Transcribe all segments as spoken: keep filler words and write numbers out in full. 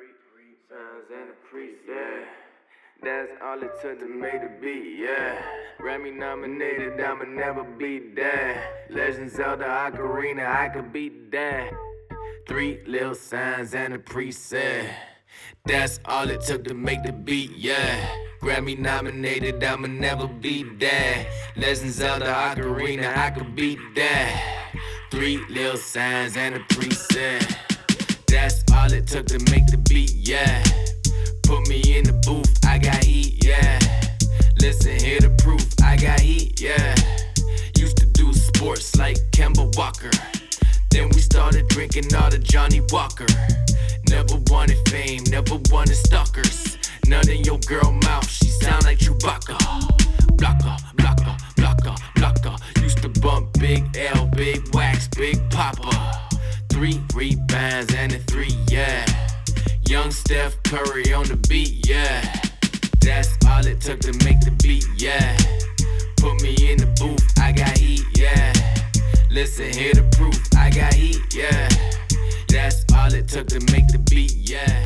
Sounds and a preset. That's all it took to make the beat, yeah. Grammy nominated, I'ma never beat that. Legends of the Ocarina, I could beat that. Three little signs and a preset. That's all it took to make the beat, yeah. Grammy nominated, I'ma never beat that. Legends of the Ocarina, I could beat that. Three little signs and a preset. That's all it took to make the beat, yeah. Put me in the booth, I got heat, yeah. Listen, hear the proof, I got heat, yeah. Used to do sports like Kemba Walker. Then we started drinking all the Johnny Walker. Never wanted fame, never wanted stalkers. None in your girl mouth, she sound like Chewbacca. Blocker, blocker, blocker, blocker. Used to bump Big L, Big Wax, Big Papa. Three rebounds and a three, yeah. Young Steph Curry on the beat, yeah. That's all it took to make the beat, yeah. Put me in the booth, I got heat, yeah. Listen, hear the proof, I got heat, yeah. That's all it took to make the beat, yeah.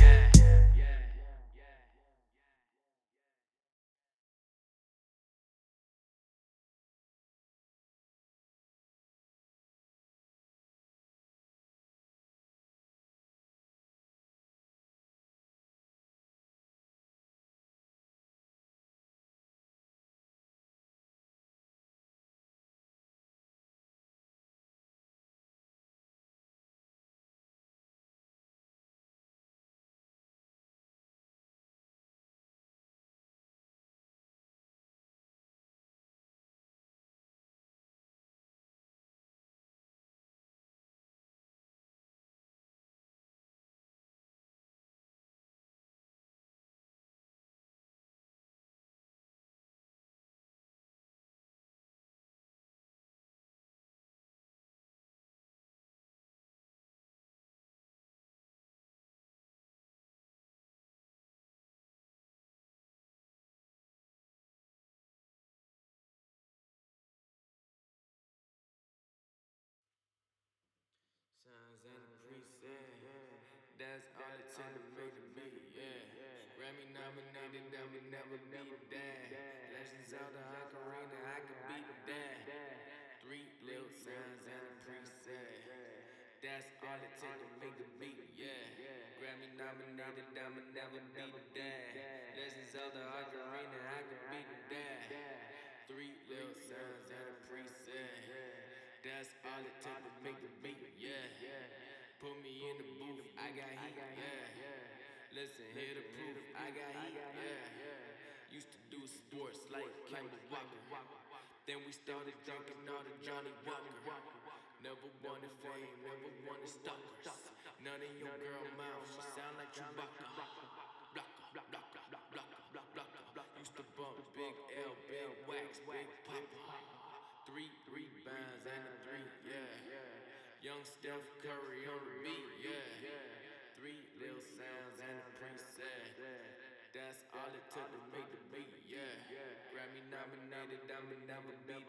Sounds and a preset. That's all it took to make the beat, yeah. Grammy nominated, I'ma never beat that. Legends of the Ocarina, I could beat that. Three little sounds and a preset. That's all it took to make the beat, yeah. Grammy nominated, I'ma never beat that. Legends of the Ocarina, I could beat that. Three little sounds and a preset. That's all it took to make the beat, yeah. Put me in the booth, I got heat, yeah. Listen, hear the proof, I got heat, yeah. Used to do sports like Kemba Walker. Then we started drinking all the Johnny Walker. Never wanted fame, never wanted stalkers. None in your girl mouth, she sound like Chewbacca. Blocker, blocker, blocker, blocker. Used to bump Big L, Big Wax, Big Papa. Three rebounds and a three, yeah. Young Steph Curry on the beat, yeah. Three little sounds and a preset. That's all it took to make the beat, yeah. Grammy nominated, I'ma never beat